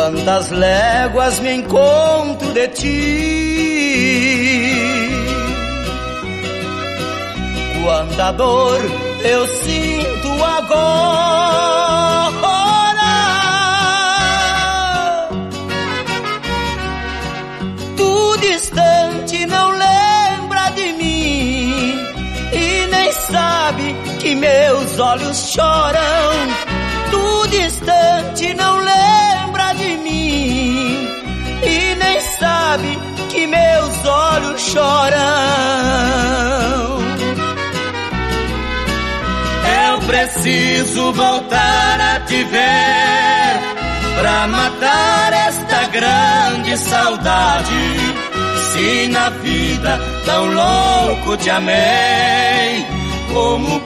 Quantas léguas me encontro de ti, quanta dor eu sinto agora. Tu distante não lembra de mim e nem sabe que meus olhos choram. Tu distante não lembra de mim e nem sabe que meus olhos choram. Eu preciso voltar a te ver pra matar esta grande saudade. Se na vida tão louco te amei, como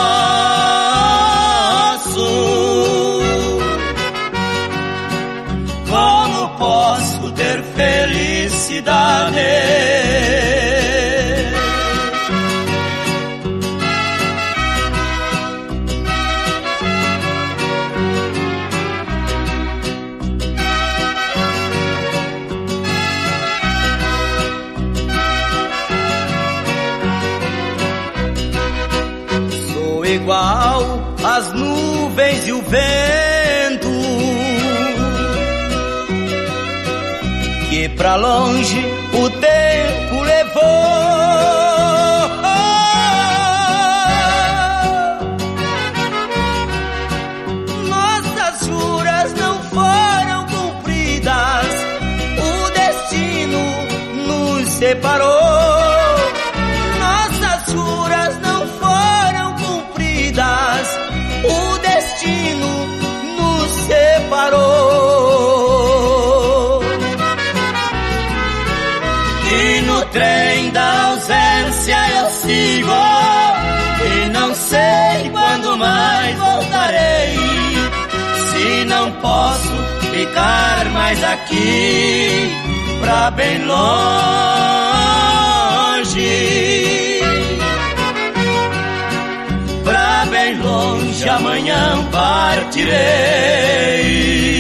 posso ter felicidade? Sou igual às nuvens e o vento, que pra longe o tempo levou. Nossas juras não foram cumpridas, o destino nos separou. Nossas juras não foram cumpridas, o destino nos separou. E no trem da ausência eu sigo, e não sei quando mais voltarei. Se não posso ficar mais aqui, pra bem longe, pra bem longe amanhã partirei.